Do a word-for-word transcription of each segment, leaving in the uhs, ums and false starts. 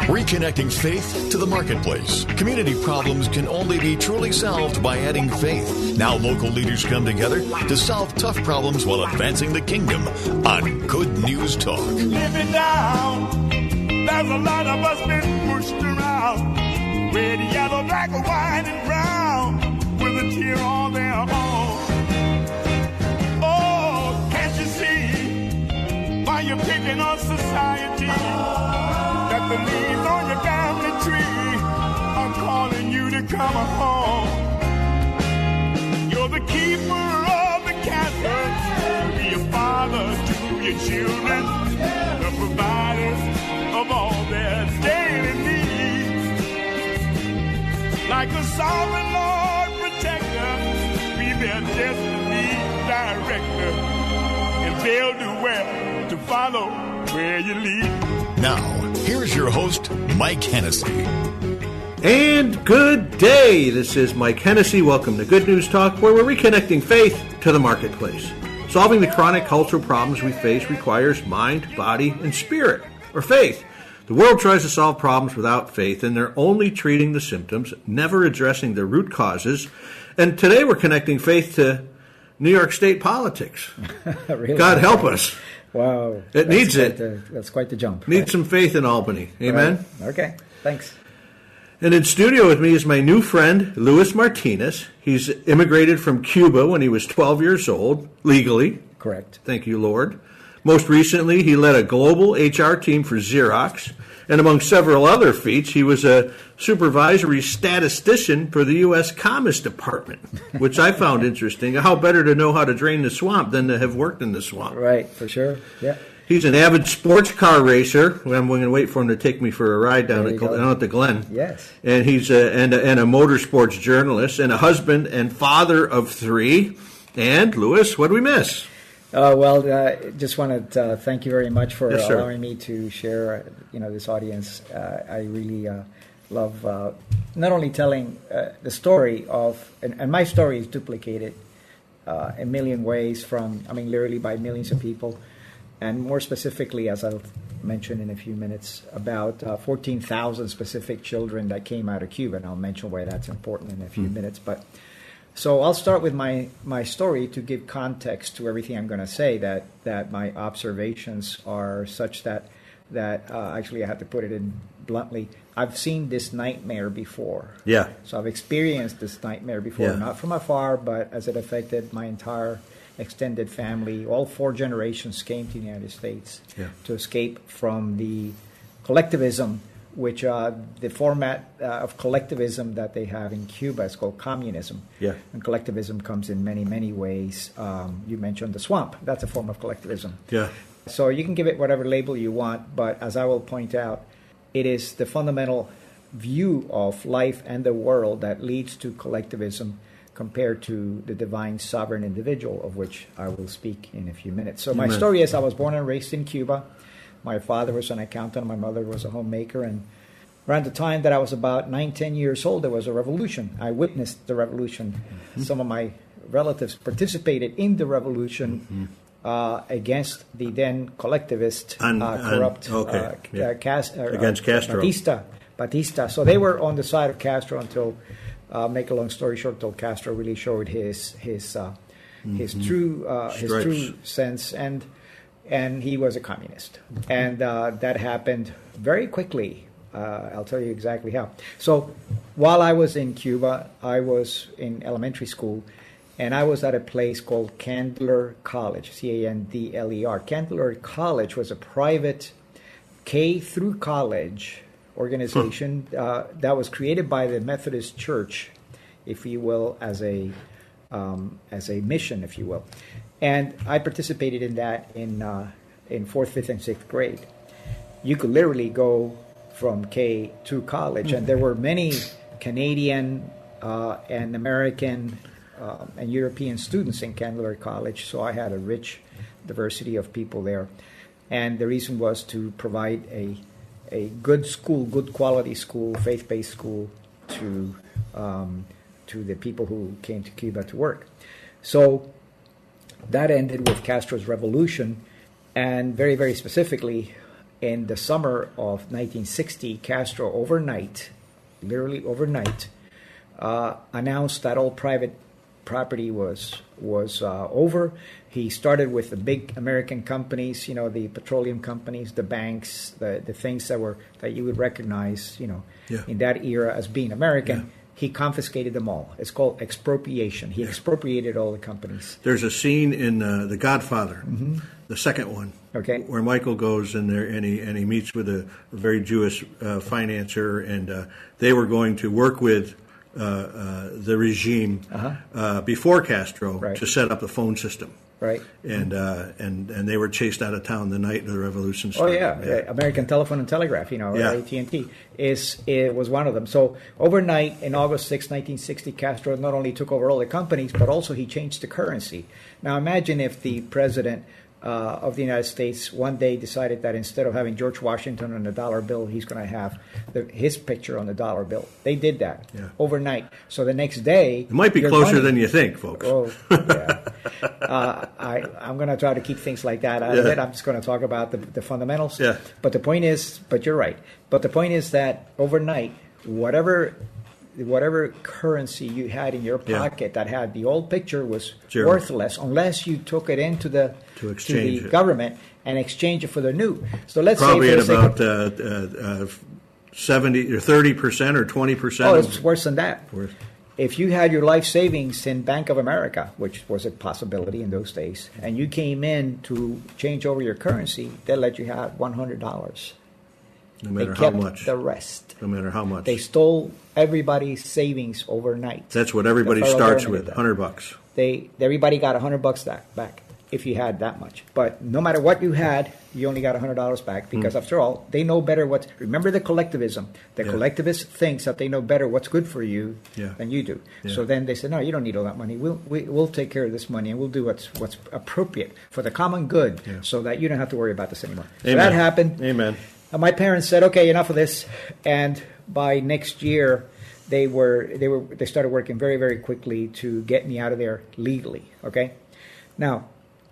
Reconnecting faith to the marketplace. Community problems can only be truly solved by adding faith. Now local leaders come together to solve tough problems while advancing the kingdom on Good News Talk. Live it down. There's a lot of us been pushed around. Red, yellow, black, white, and brown. With a tear on their own. Oh, can't you see why you're picking on society? That the leaves on your family tree are calling you to come home. You're the keeper of the castle. Be a father to your children, the providers of all their daily needs. Like a sovereign Lord protector, be their destiny director, and they'll do well to follow where you lead. Now, here's your host, Mike Hennessy. And good day. This is Mike Hennessy. Welcome to Good News Talk, where we're reconnecting faith to the marketplace. Solving the chronic cultural problems we face requires mind, body, and spirit, or faith. The world tries to solve problems without faith, and they're only treating the symptoms, never addressing the root causes. And today we're connecting faith to New York State politics. Really? God help us. Wow. It that's needs it. The, that's quite the jump. Needs right? some faith in Albany. Amen? Right. Okay, thanks. And in studio with me is my new friend, Luis Martinez. He's immigrated from Cuba when he was twelve years old, legally. Correct. Thank you, Lord. Most recently, he led a global H R team for Xerox. And among several other feats, he was a supervisory statistician for the U S Commerce Department, which I found interesting. How better to know how to drain the swamp than to have worked in the swamp? Right, for sure. Yeah. He's an avid sports car racer. I'm going to wait for him to take me for a ride down, at, down at the Glen. Yes. And he's a, and, a, and a motorsports journalist and a husband and father of three. And, Luis, what do we miss? Uh, well, uh, just want to uh, thank you very much for yes, allowing me to share, you know, this audience. Uh, I really uh, love uh, not only telling uh, the story of, and, and my story is duplicated uh, a million ways from, I mean, literally by millions of people, and more specifically, as I'll mention in a few minutes, about uh, fourteen thousand specific children that came out of Cuba, and I'll mention why that's important in a few mm. minutes, but. So I'll start with my, my story to give context to everything I'm going to say, that, that my observations are such that, that uh, actually I have to put it in bluntly, I've seen this nightmare before. Yeah. So I've experienced this nightmare before, yeah. not from afar, but as it affected my entire extended family. All four generations came to the United States yeah. to escape from the collectivism, which uh, the format uh, of collectivism that they have in Cuba is called communism. Yeah. And collectivism comes in many, many ways. Um, you mentioned the swamp. That's a form of collectivism. Yeah. So you can give it whatever label you want, but as I will point out, it is the fundamental view of life and the world that leads to collectivism compared to the divine sovereign individual, of which I will speak in a few minutes. So my Amen. story is I was born and raised in Cuba. My father was an accountant. My mother was a homemaker. And around the time that I was about nine, ten years old, there was a revolution. I witnessed the revolution. Mm-hmm. Some of my relatives participated in the revolution mm-hmm. uh, against the then collectivist, un, uh, corrupt, un, okay. uh, yeah. uh, Cas- uh, against Castro. Batista. Batista. So they were on the side of Castro until, uh, make a long story short, until Castro really showed his his uh, mm-hmm. his true uh, his true sense and. And he was a communist. And uh, that happened very quickly. Uh, I'll tell you exactly how. So while I was in Cuba, I was in elementary school, and I was at a place called Candler College, C A N D L E R. Candler College was a private K through college organization uh, that was created by the Methodist Church, if you will, as a um, as a mission, if you will. And I participated in that in uh, in fourth, fifth, and sixth grade. You could literally go from K to college, and there were many Canadian uh, and American uh, and European students in Candler College. So I had a rich diversity of people there, and the reason was to provide a a good school, good quality school, faith-based school to um, to the people who came to Cuba to work. So that ended with Castro's revolution, and very, very specifically, in the summer of nineteen sixty, Castro overnight, literally overnight, uh, announced that all private property was was uh, over. He started with the big American companies, you know, the petroleum companies, the banks, the, the things that were that you would recognize, you know, yeah. in that era as being American. Yeah. He confiscated them all. It's called expropriation. He yeah. expropriated all the companies. There's a scene in uh, The Godfather, mm-hmm. the second one, okay, where Michael goes in there and he and he meets with a, a very Jewish uh, financier, and uh, they were going to work with uh, uh, the regime uh-huh. uh, before Castro right. to set up the phone system. Right, and uh, and and they were chased out of town the night of the revolution started. Oh yeah, yeah. American Telephone and Telegraph, you know, yeah. A T and T is it was one of them. So overnight, in August sixth, nineteen sixty, Castro not only took over all the companies, but also he changed the currency. Now imagine if the president uh, of the United States one day decided that instead of having George Washington on the dollar bill, he's going to have the, his picture on the dollar bill. They did that yeah. overnight. So the next day, it might be closer money, than you think, folks. Oh, yeah. uh, I, I'm going to try to keep things like that. I admit yeah. I'm just going to talk about the, the fundamentals. Yeah. But the point is, but you're right. But the point is that overnight, whatever whatever currency you had in your pocket yeah. that had the old picture was Zero. worthless unless you took it into the to, to the it. government and exchange it for the new. So let's Probably say at about uh, uh, uh, seventy or thirty percent or twenty percent. Oh, it's worse than that. Worse. If you had your life savings in Bank of America, which was a possibility in those days, and you came in to change over your currency, they let you have one hundred dollars. No matter they kept how much. The rest. No matter how much. They stole everybody's savings overnight. That's what everybody starts with, one hundred bucks. They everybody got one hundred bucks back, back if you had that much. But no matter what you had, you only got one hundred dollars back because, mm. after all, they know better what... Remember the collectivism. The yeah. collectivist thinks that they know better what's good for you yeah. than you do. Yeah. So then they say, no, you don't need all that money. We'll we, we'll take care of this money and we'll do what's what's appropriate for the common good yeah. so that you don't have to worry about this anymore. Amen. So that happened. Amen. And my parents said, okay, enough of this. And by next year, they were they were they started working very, very quickly to get me out of there legally. Okay? Now,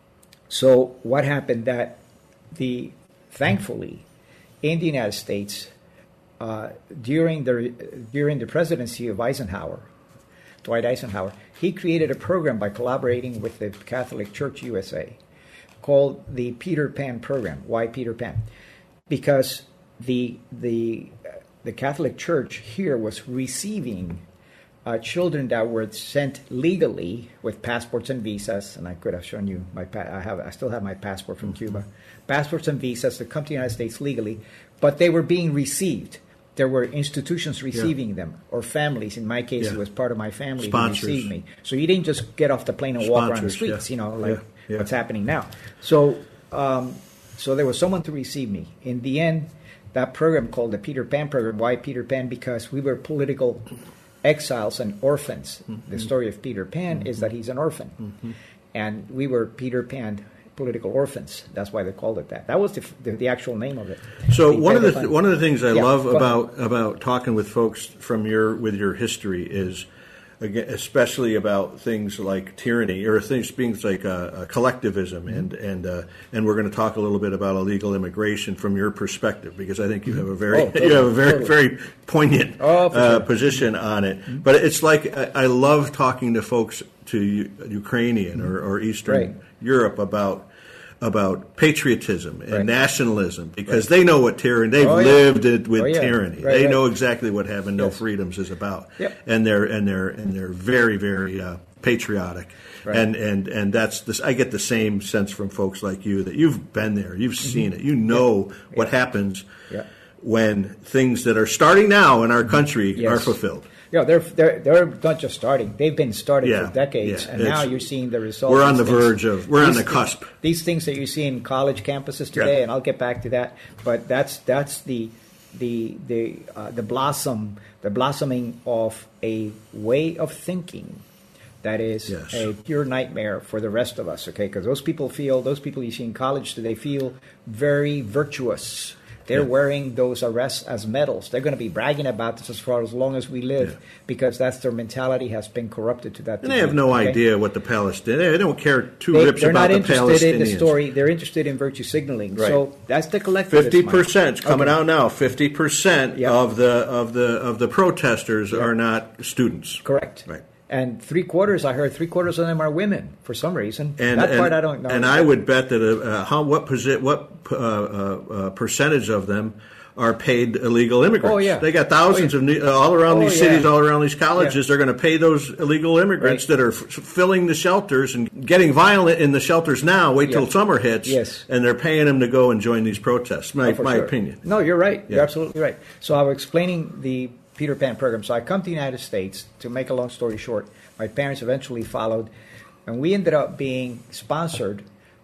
so what happened that the thankfully in the United States uh, during the during the presidency of Eisenhower, Dwight Eisenhower, he created a program by collaborating with the Catholic Church U S A called the Peter Pan program. Why Peter Pan? Because the the the Catholic Church here was receiving uh, children that were sent legally with passports and visas, and I could have shown you my pa- I have I still have my passport from Cuba, passports and visas to come to the United States legally, but they were being received. There were institutions receiving yeah. them, or families. In my case, yeah. it was part of my family Sponsors. who received me. So you didn't just get off the plane and Sponsors, walk around the streets, yeah. you know, like yeah. Yeah. what's happening now. So. Um, So there was someone to receive me. In the end, that program called the Peter Pan program. Why Peter Pan? Because we were political exiles and orphans. Mm-hmm. The story of Peter Pan mm-hmm. is that he's an orphan. Mm-hmm. And we were Peter Pan political orphans. That's why they called it that. That was the, the, the actual name of it. So the one of the th- one of the things I yeah, love about about talking with folks from your with your history is, again, especially about things like tyranny or things things like uh, uh, collectivism, mm-hmm. and and uh, and we're going to talk a little bit about illegal immigration from your perspective, because I think you have a very oh, totally, you have a very totally. very poignant oh, uh, sure. position on it. Mm-hmm. But it's like I, I love talking to folks to U- Ukrainian or, or Eastern right. Europe about. about patriotism and right. nationalism, because right. they know what tyranny, they've oh, yeah. lived it with oh, yeah. tyranny. Right, they right. know exactly what having no yes. freedoms is about. Yep. And they're and they're and they're very, very uh, patriotic. Right. And and and that's this I get the same sense from folks like you that you've been there, you've mm-hmm. seen it. You know yeah. what yeah. happens yeah. when things that are starting now in our country yes. are fulfilled. Yeah, they're they're they're not just starting; they've been started yeah, for decades, yeah, and now you're seeing the results. We're on the things. verge of. We're these, on the cusp. These things that you see in college campuses today, yeah. and I'll get back to that. But that's that's the the the uh, the blossom, the blossoming of a way of thinking that is yes. a pure nightmare for the rest of us. Okay, because those people feel those people you see in college today feel very virtuous. They're Yeah. wearing those arrests as medals. They're going to be bragging about this as far as long as we live, Yeah. because that's their mentality has been corrupted to that And they degree, have no okay? idea what the Palestinians. They don't care two They, rips they're about not the interested Palestinians. in the story. They're interested in virtue signaling. Right. So that's the collectivist Fifty mind. percent coming Okay. out now. Fifty percent Yeah. of the of the of the protesters Yeah. are not students. Correct. Right. And three quarters, I heard three quarters of them are women for some reason. And, that and, part I don't know. And I would bet that uh, uh, how what posi- what uh, uh, uh, percentage of them are paid illegal immigrants. Oh, yeah. They got thousands Oh, yeah. of ne- uh, all around Oh, these yeah. cities, all around these colleges. Yeah. They're going to pay those illegal immigrants Right. that are f- filling the shelters and getting violent in the shelters now. Wait till Yeah. summer hits, Yes. and they're paying them to go and join these protests. My Oh, for my sure. opinion. No, you're right. You're Yeah. absolutely right. So I was explaining the Peter Pan program. So I come to the United States. To make a long story short, my parents eventually followed, and we ended up being sponsored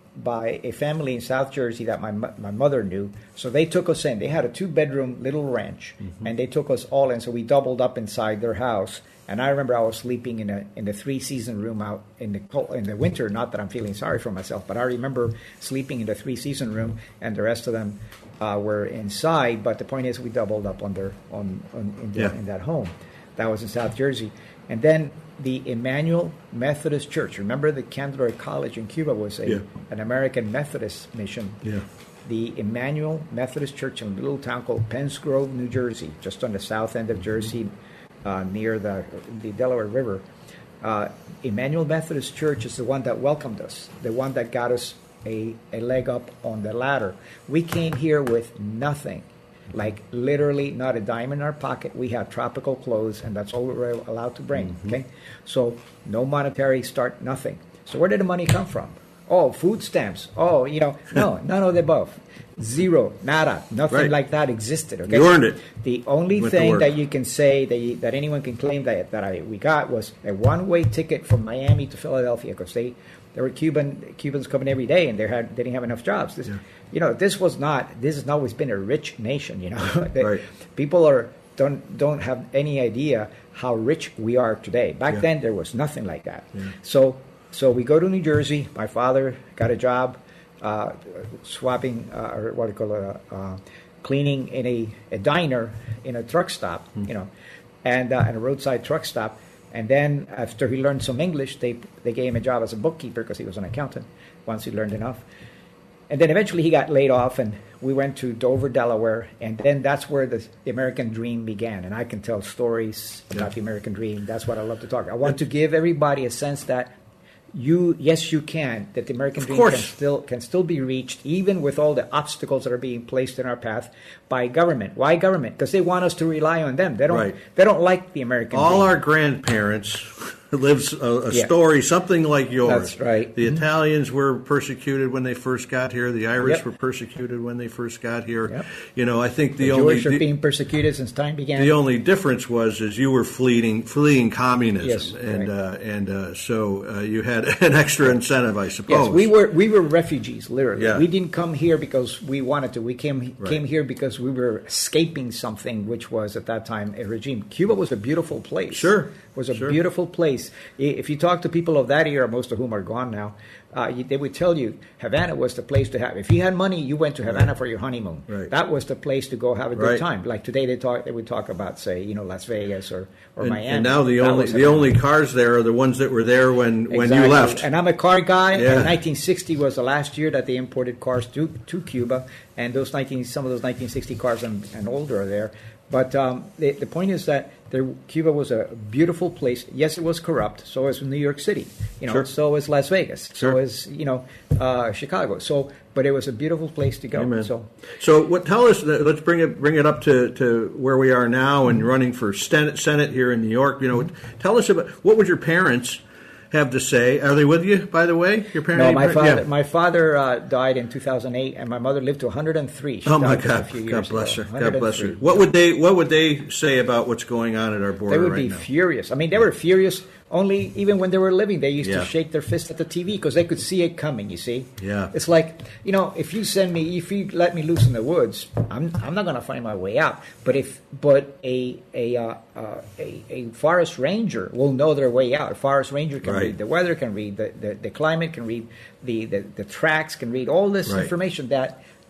by a family in South Jersey that my mo- my mother knew. So they took us in. They had a two bedroom little ranch, Mm-hmm. and they took us all in. So we doubled up inside their house. And I remember I was sleeping in a in the three season room out in the cold, in the winter. Not that I'm feeling sorry for myself, but I remember sleeping in the three season room, and the rest of them uh, were inside. But the point is, we doubled up on their on, on in, the, Yeah. in that home. That was in South Jersey, and then the Emmanuel Methodist Church. Remember, the Candelaria College in Cuba was a Yeah. an American Methodist mission. Yeah. The Emmanuel Methodist Church in a little town called Penns Grove, New Jersey, just on the south end of Jersey, uh, near the the Delaware River. Uh, Emmanuel Methodist Church is the one that welcomed us, the one that got us a, a leg up on the ladder. We came here with nothing, like literally not a dime in our pocket. We had tropical clothes, and that's all we were allowed to bring. Mm-hmm. Okay, so no monetary start, nothing. So where did the money come from? Oh, food stamps. Oh, you know, no, none of the above. Zero, nada, nothing Right. like that existed. Okay, You earned it. The only Went to thing work. that you can say that you, that anyone can claim that that I we got was a one-way ticket from Miami to Philadelphia, because they there were Cuban Cubans coming every day, and they had they didn't have enough jobs. This, Yeah. you know, this was not this has not always been a rich nation. You know, They- Right. people are don't don't have any idea how rich we are today. Back Yeah. then, there was nothing like that. So so we go to New Jersey. My father got a job. Uh, swapping, uh, or what do you call it, uh, uh, cleaning in a, a diner in a truck stop, Hmm. you know, and uh, and a roadside truck stop. And then after he learned some English, they they gave him a job as a bookkeeper because he was an accountant. Once he learned enough, and then eventually he got laid off, and we went to Dover, Delaware, and then that's where the, the American dream began. And I can tell stories about the American dream. That's what I love to talk. I want to give everybody a sense that you, yes, you can. That the American Of dream course. can still can still be reached, even with all the obstacles that are being placed in our path by government. Why government? Because they want us to rely on them. They don't. Right. They don't like the American All dream. our grandparents lives a, a Yeah. story something like yours. That's right. The Italians were persecuted when they first got here. The Irish Yep. were persecuted when they first got here. Yep. You know, I think the, the only Jewish are the, being persecuted since time began. the only difference was is you were fleeing fleeing communism, Yes, and right. uh, and uh, so uh, you had an extra incentive, I suppose. Yes, we were we were refugees, literally. Yeah. We didn't come here because we wanted to. We came Right. came here because we were escaping something, which was at that time a regime. Cuba was a beautiful place. Sure, was a sure. beautiful place. I- If you talk to people of that era, most of whom are gone now, uh, you, they would tell you Havana was the place to have. If you had money, you went to Havana Right. for your honeymoon. Right. That was the place to go have a good Right. time. Like today, they talk. They would talk about, say, you know, Las Vegas or or and, Miami. and now the That only was the Havana. only cars there are the ones that were there when, when you Exactly. left. And I'm a car guy. Yeah. And nineteen sixty was the last year that they imported cars to, to Cuba, and those nineteen some of those nineteen sixty cars and, and older are there. But um, the, the point is that there, Cuba was a beautiful place. Yes, it was corrupt. So is New York City. You know, Sure. so is Las Vegas. So Sure. is you know uh, Chicago. So, but it was a beautiful place to go. Amen. So, So, what? Tell us. uh, Let's bring it bring it up to, to where we are now and running for Senate, Senate here in New York. You know, tell us about what would your parents have to say? Are they with you, by the way? Your parents? no, my father, Yeah. my father uh, died in two thousand eight, and my mother lived to one hundred three. She Oh my died just a God! few God years bless ago. her. God bless her. one hundred three. What would they What would they say about what's going on at our border They would right be now? furious. I mean, they were furious only even when they were living. They used Yeah. to shake their fist at the T V because they could see it coming, you see? Yeah. It's like, you know, if you send me, if you let me loose in the woods, I'm, I'm not going to find my way out. But if, but a, a, uh, uh, a, a forest ranger will know their way out. A forest ranger can Right. read the weather, can read the, the, the climate, can read the, the, the tracks, can read all this Right. information that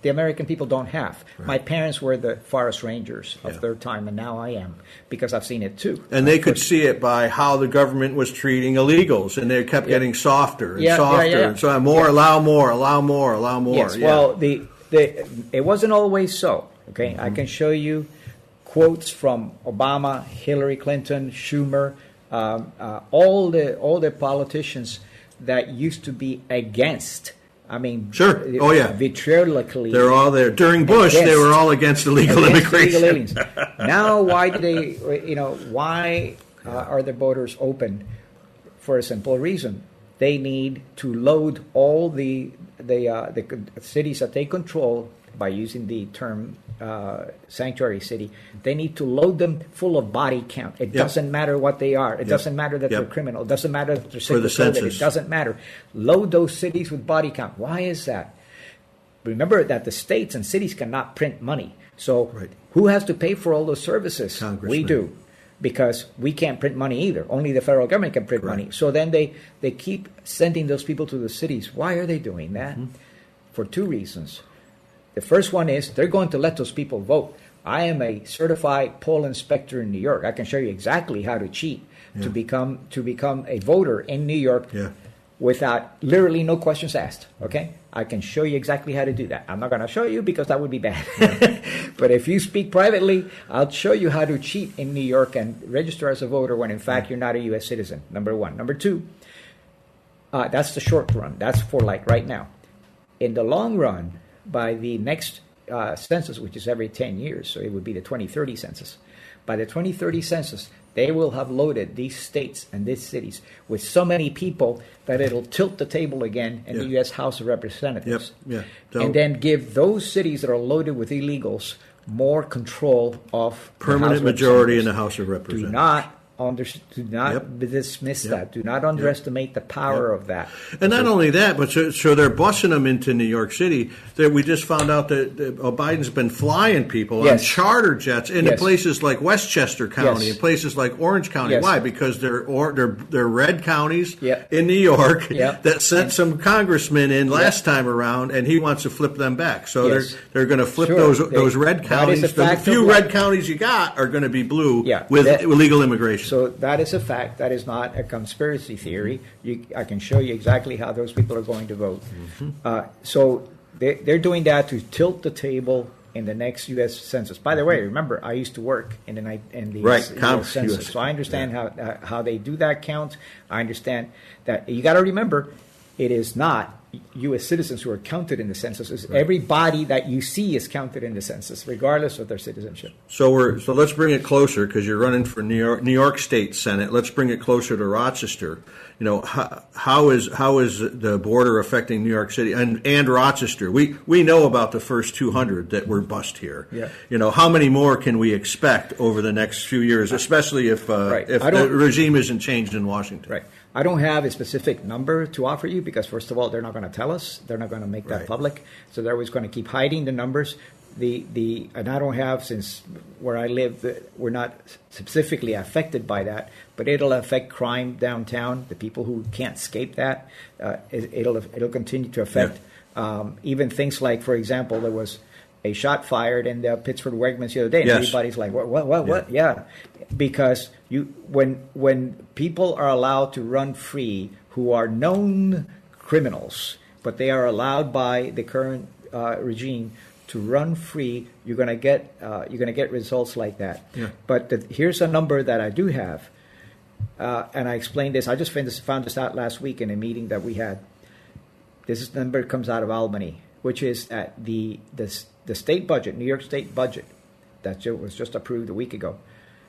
the American people don't have. Right. My parents were the forest rangers of yeah. their time, and now I am, because I've seen it too. And they could see it by how the government was treating illegals, and they kept yeah. getting softer and yeah, softer, yeah, yeah. and so more, yeah. allow more, allow more, allow more. Yes, yeah. well, the, the it wasn't always so. Okay, mm-hmm. I can show you quotes from Obama, Hillary Clinton, Schumer, um, uh, all the all the politicians that used to be against. I mean, sure. Oh yeah, vitriolically. They're all there during Bush. Against, they were all against illegal against immigration. Illegal aliens. Now, why do they? You know, why uh, are the borders open? For a simple reason: they need to load all the the uh, the cities that they control by using the term uh, sanctuary city. They need to load them full of body count. It yep. doesn't matter what they are. It yep. doesn't matter that yep. they're criminal. It doesn't matter that they're sick with COVID. It doesn't matter. Load those cities with body count. Why is that? Remember that the states and cities cannot print money. So right. who has to pay for all those services? We do. Because we can't print money either. Only the federal government can print Correct. money. So then they, they keep sending those people to the cities. Why are they doing that? Mm-hmm. For two reasons. The first one is they're going to let those people vote. I am a certified poll inspector in New York. I can show you exactly how to cheat yeah. to become to become a voter in New York yeah. without literally no questions asked. Okay, I can show you exactly how to do that. I'm not going to show you because that would be bad. Yeah. But if you speak privately, I'll show you how to cheat in New York and register as a voter when in fact yeah. you're not a U S citizen. Number one. Number two. Uh, that's the short run. That's for like right now. In the long run. By the next uh, census, which is every ten years, so it would be the twenty thirty census. By the twenty thirty census, they will have loaded these states and these cities with so many people that it'll tilt the table again in yeah. the U S House of Representatives. Yep. Yeah. And then give those cities that are loaded with illegals more control of permanent majority in the House of Representatives. Do not Under, do not yep. dismiss yep. that. Do not underestimate yep. the power yep. of that. And not only that, but so, so they're busing them into New York City. That we just found out that, that Biden's been flying people yes. on charter jets into yes. places like Westchester County yes. and places like Orange County. Yes. Why? Because they're or, they're they're red counties yep. in New York yep. that sent and, some congressmen in last yep. time around, and he wants to flip them back. So yes. they're they're going to flip sure. those they, those red counties. The few red counties you got are going to be blue yeah. with that, illegal immigration. So that is a fact. That is not a conspiracy theory. You, I can show you exactly how those people are going to vote. Mm-hmm. Uh, so they, they're doing that to tilt the table in the next U S Census. By the way, remember, I used to work in the in the right. U S Count, Census, U S. so I understand yeah. how uh, how they do that count. I understand that you got to remember, it is not U S citizens who are counted in the census. It's right. Everybody that you see is counted in the census, regardless of their citizenship. So we're so let's bring it closer because you're running for New York, New York State Senate. Let's bring it closer to Rochester. You know, how, how is how is the border affecting New York City and, and Rochester? We we know about the first two hundred that were bust here. Yeah. You know, how many more can we expect over the next few years, especially if uh, right. if the regime isn't changed in Washington? Right. I don't have a specific number to offer you because, first of all, they're not going to tell us. They're not going to make that right. public. So they're always going to keep hiding the numbers. The the and I don't have, since where I live, we're not specifically affected by that, but it'll affect crime downtown. The people who can't escape that, uh, it, it'll it'll continue to affect yeah. um, even things like, for example, there was a shot fired in the Pittsburgh Wegmans the other day, and yes. everybody's like, "What? What? What? What?" Yeah, because you when when people are allowed to run free, who are known criminals, but they are allowed by the current uh, regime to run free, you're going to get uh, you're going to get results like that. Yeah. But the, here's a number that I do have, uh, and I explained this. I just found this, found this out last week in a meeting that we had. This number comes out of Albany, which is at the the the state budget, New York State budget, that was just approved a week ago,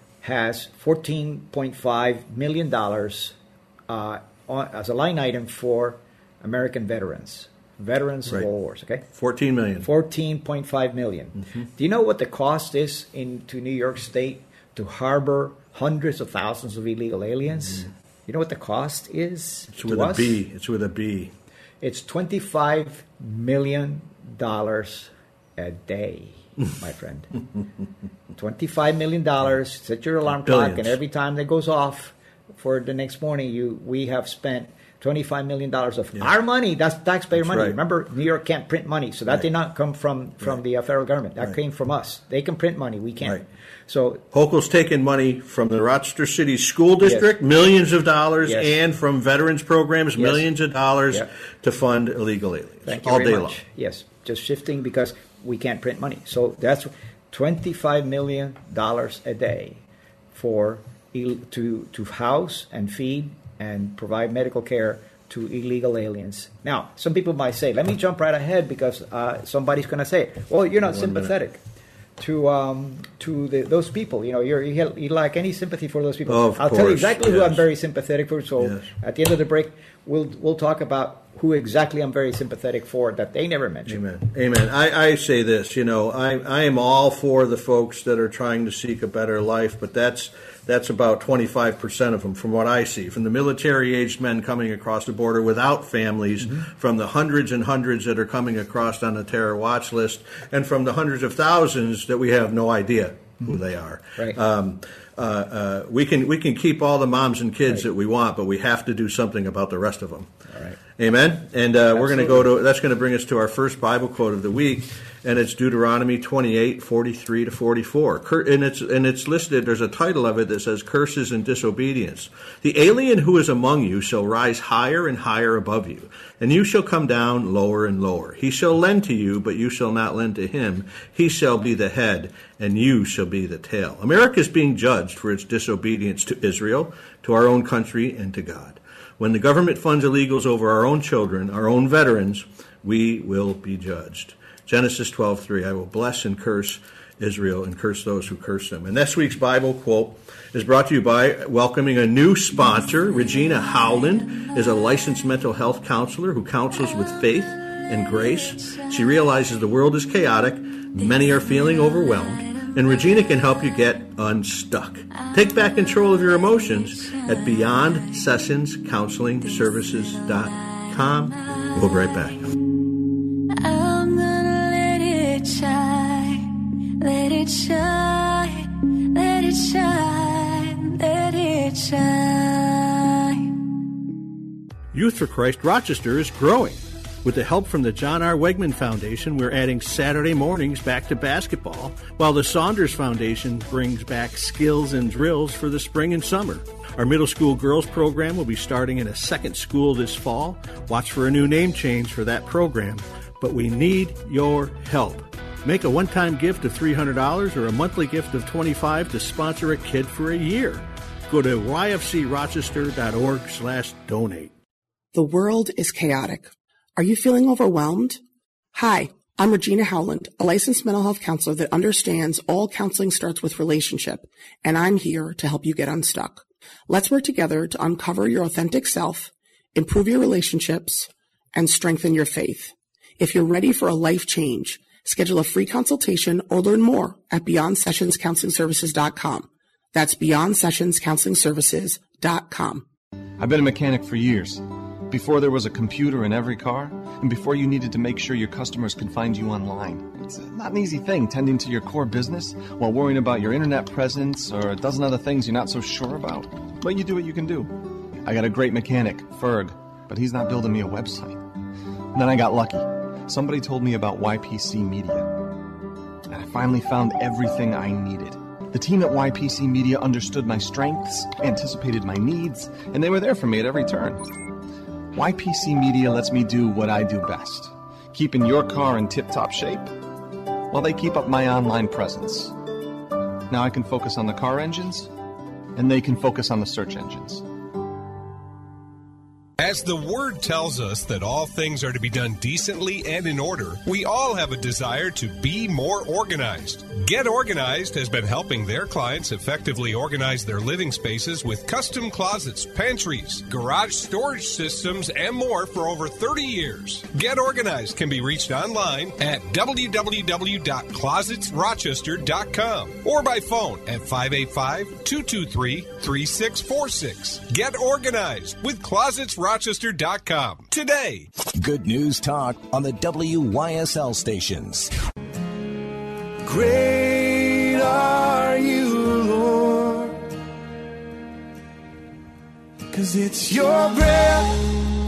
has fourteen point five million dollars uh, as a line item for American veterans. Veterans right. of all wars, okay? fourteen million. fourteen point five million. Mm-hmm. Do you know what the cost is into New York State to harbor hundreds of thousands of illegal aliens? Mm-hmm. You know what the cost is? It's to with us? a B. It's with a B. It's twenty-five million dollars a day, my friend. twenty-five million dollars. Set your alarm Billions. clock, and every time that goes off for the next morning, you we have spent twenty-five million dollars of yeah. our money. That's taxpayer that's money. Right. Remember, New York can't print money, so that right. did not come from, from right. the uh, federal government. That right. came from us. They can print money. We can't. Right. So Hochul's taking money from the Rochester City School District, yes. millions of dollars, yes. and from veterans programs, yes. millions of dollars yeah. to fund illegal aliens. Thank you all very day much. long. Yes, just shifting because we can't print money. So that's twenty-five million dollars a day for to to house and feed and provide medical care to illegal aliens. Now, some people might say, let me jump right ahead because uh, somebody's going to say, well, you're not One sympathetic minute. to um, to the, those people. You know, you're, you, you lack any sympathy for those people. Of I'll course, tell you exactly yes. who I'm very sympathetic for. So yes. at the end of the break, we'll we'll talk about who exactly I'm very sympathetic for that they never mentioned. Amen. Amen. I, I say this, you know, I, I am all for the folks that are trying to seek a better life, but that's that's about twenty-five percent of them from what I see, from the military-aged men coming across the border without families, mm-hmm. from the hundreds and hundreds that are coming across on the terror watch list, and from the hundreds of thousands that we have no idea who mm-hmm. they are. Right. Um, uh, uh, we can we can keep all the moms and kids right. that we want, but we have to do something about the rest of them. All right. Amen. And uh, we're going to go to, that's going to bring us to our first Bible quote of the week, and it's Deuteronomy twenty-eight, forty-three to forty-four. And it's, and it's listed, there's a title of it that says, Curses and Disobedience. The alien who is among you shall rise higher and higher above you, and you shall come down lower and lower. He shall lend to you, but you shall not lend to him. He shall be the head, and you shall be the tail. America is being judged for its disobedience to Israel, to our own country, and to God. When the government funds illegals over our own children, our own veterans, we will be judged. Genesis twelve three, I will bless and curse Israel and curse those who curse them. And this week's Bible quote is brought to you by welcoming a new sponsor. Regina Howland is a licensed mental health counselor who counsels with faith and grace. She realizes the world is chaotic, many are feeling overwhelmed, and Regina can help you get unstuck. Take back control of your emotions at beyond sessions counseling services dot com. We'll be right back. I'm gonna let it shine, let it shine, let it shine, let it shine. Youth for Christ Rochester is growing. With the help from the John R. Wegman Foundation, we're adding Saturday mornings back to basketball, while the Saunders Foundation brings back skills and drills for the spring and summer. Our middle school girls program will be starting in a second school this fall. Watch for a new name change for that program, but we need your help. Make a one-time gift of three hundred dollars or a monthly gift of twenty-five dollars to sponsor a kid for a year. Go to y f c rochester dot org slash donate. The world is chaotic. Are you feeling overwhelmed? Hi, I'm Regina Howland, a licensed mental health counselor that understands all counseling starts with relationship, and I'm here to help you get unstuck. Let's work together to uncover your authentic self, improve your relationships, and strengthen your faith. If you're ready for a life change, schedule a free consultation or learn more at beyond sessions counseling services dot com. That's beyond sessions counseling services dot com. I've been a mechanic for years. Before there was a computer in every car, and before you needed to make sure your customers can find you online. It's not an easy thing tending to your core business while worrying about your internet presence or a dozen other things you're not so sure about. But you do what you can do. I got a great mechanic, Ferg, but he's not building me a website. And then I got lucky. Somebody told me about Y P C Media. And I finally found everything I needed. The team at Y P C Media understood my strengths, anticipated my needs, and they were there for me at every turn. Y P C Media lets me do what I do best, keeping your car in tip-top shape while they keep up my online presence. Now I can focus on the car engines, and they can focus on the search engines. As the Word tells us that all things are to be done decently and in order, we all have a desire to be more organized. Get Organized has been helping their clients effectively organize their living spaces with custom closets, pantries, garage storage systems, and more for over thirty years. Get Organized can be reached online at w w w dot closets rochester dot com or by phone at five eight five, two two three, three six four six. Get Organized with Closets rochester dot com today. Good news talk on the W Y S L stations. Great are you, Lord, 'cause it's your breath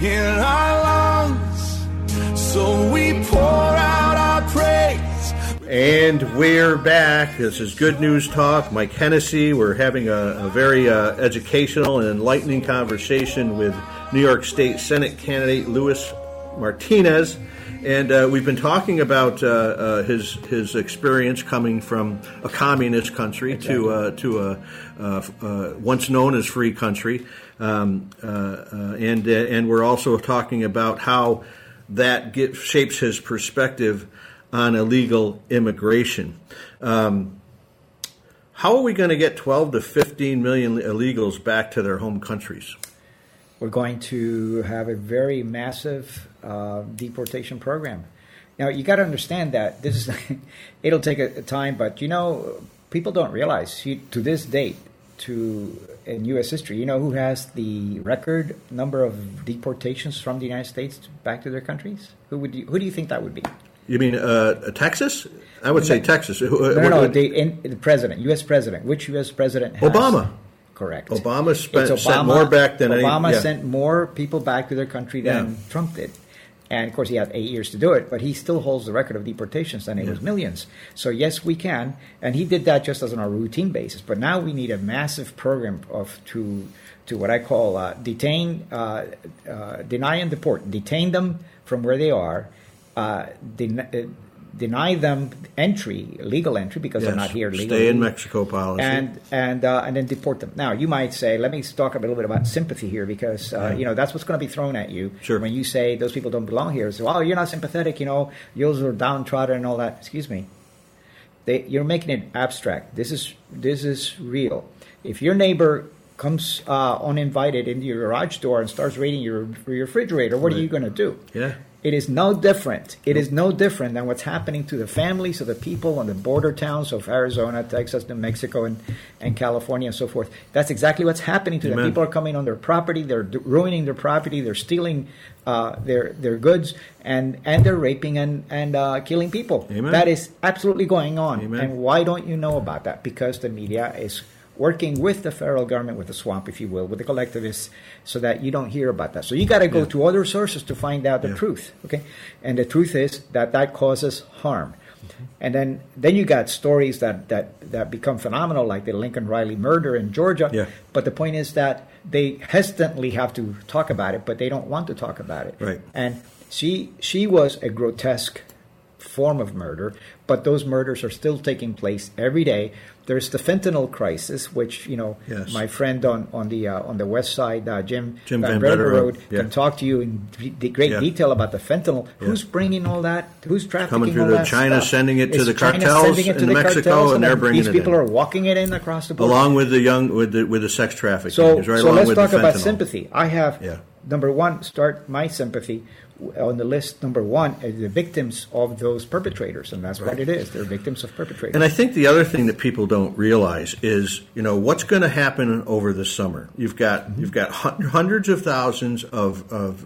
in our lungs. So we pour out our praise. And we're back. This is Good News Talk. Mike Hennessy. We're having a, a very uh, educational and enlightening conversation with New York State Senate candidate Luis Martinez. And uh, we've been talking about uh, uh, his his experience coming from a communist country exactly. to uh, to a uh, uh, once known as free country, um, uh, uh, and uh, and we're also talking about how that get, shapes his perspective on illegal immigration. Um, how are we going to get twelve to fifteen million illegals back to their home countries? We're going to have a very massive uh, deportation program. Now, you got to understand that this is it'll take a, a time, but you know, people don't realize you, to this date, to in U S history, you know who has the record number of deportations from the United States back to their countries? Who would you, who do you think that would be? You mean uh, Texas? I would say Texas. No, no, no the, in, the president, U S president. Which U S president has? Obama. Correct. Obama, spent, Obama sent more back than Obama any, yeah. sent more people back to their country than yeah. Trump did. And, of course, he had eight years to do it, but he still holds the record of deportations, and it yeah. was millions. So, yes, we can. And he did that just as on a routine basis. But now we need a massive program of to to what I call uh, detain, uh, uh, deny and deport. Detain them from where they are, uh, den- uh, deny them entry, legal entry, because yes. they're not here legally. Stay in Mexico policy. And and uh, and then deport them. Now, you might say, let me talk a little bit about sympathy here, because, uh, yeah. you know, that's what's going to be thrown at you sure. when you say those people don't belong here. So, oh, you're not sympathetic, you know, yours are downtrodden and all that. Excuse me. They, you're making it abstract. This is this is real. If your neighbor comes uh, uninvited into your garage door and starts raiding your, your refrigerator, what right. are you going to do? Yeah. It is no different. It is no different than what's happening to the families of the people on the border towns of Arizona, Texas, New Mexico, and, and California, and so forth. That's exactly what's happening to Amen. them. People are coming on their property. They're d- ruining their property. They're stealing uh, their their goods, and, and they're raping and, and uh, killing people. Amen. That is absolutely going on. Amen. And why don't you know about that? Because the media is working with the federal government, with the swamp, if you will, with the collectivists, so that you don't hear about that. So you got to go yeah. to other sources to find out the yeah. truth, okay? And the truth is that that causes harm. Mm-hmm. And then then you got stories that, that, that become phenomenal, like the Lincoln Riley murder in Georgia. Yeah. But the point is that they hesitantly have to talk about it, but they don't want to talk about it. Right. And she she was a grotesque form of murder, but those murders are still taking place every day. There's the fentanyl crisis, which, you know, yes. my friend on on the uh, on the west side, uh, Jim, Jim Van, Van Breder Breder Road, yeah. can talk to you in d- great yeah. detail about the fentanyl. Yeah. Who's bringing all that? Who's trafficking coming through all the that China, stuff? sending it to It's the China cartels sending it to in the Mexico, cartels, and they're bringing these it people in. are walking it in across the border, along with the young with the with the sex trafficking. So, right so let's with talk the about fentanyl. sympathy. I have yeah. number one. Start my sympathy on the list. Number one is the victims of those perpetrators, and that's right. what it is. They're victims of perpetrators. And I think the other thing that people don't realize is, you know, what's going to happen over the summer. You've got mm-hmm. you've got hundreds of thousands of, of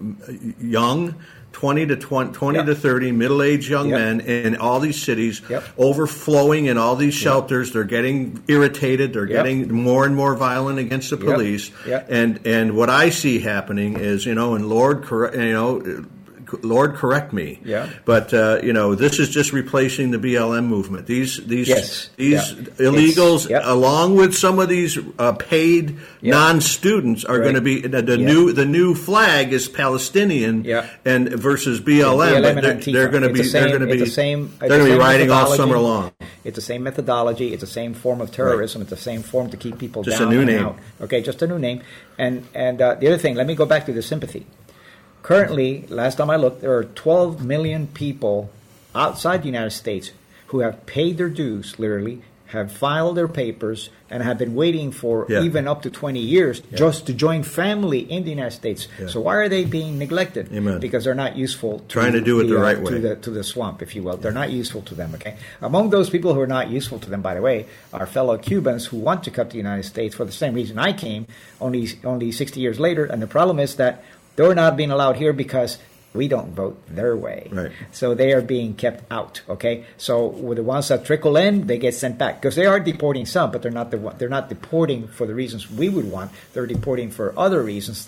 young twenty to twenty, twenty yep. to thirty middle-aged young yep. men in all these cities, yep. overflowing in all these shelters. Yep. They're getting irritated. They're yep. getting more and more violent against the police. Yep. Yep. And and what I see happening is, you know, and Lord, you know. Lord, correct me. Yeah. But uh, you know, this is just replacing the B L M movement. These these yes. these yeah. illegals, yep. along with some of these uh, paid yep. non-students, are right. going to be the, the yeah. new the new flag is Palestinian, yeah. and versus B L M. Yeah, but they're, they're going to be same, they're going to be the same, they're going to be riding all methodology. summer long. It's the same methodology. It's the same form of terrorism. Right. It's the same form to keep people just down a new and name. out. Okay, just a new name. And and uh, the other thing, let me go back to the sympathy. Currently, last time I looked, there are twelve million people outside the United States who have paid their dues, literally, have filed their papers, and have been waiting for yeah. even up to twenty years yeah. just to join family in the United States. Yeah. So why are they being neglected? Amen. Because they're not useful to trying to do it the, the right uh, way to the, to the swamp, if you will. They're not useful to them, okay? Among those people who are not useful to them, by the way, are fellow Cubans who want to come to the United States for the same reason I came, only only sixty years later. And the problem is that they're not being allowed here because we don't vote their way. Right. So they are being kept out, okay? So with the ones that trickle in, they get sent back. Because they are deporting some, but they're not the one, they're not deporting for the reasons we would want. They're deporting for other reasons that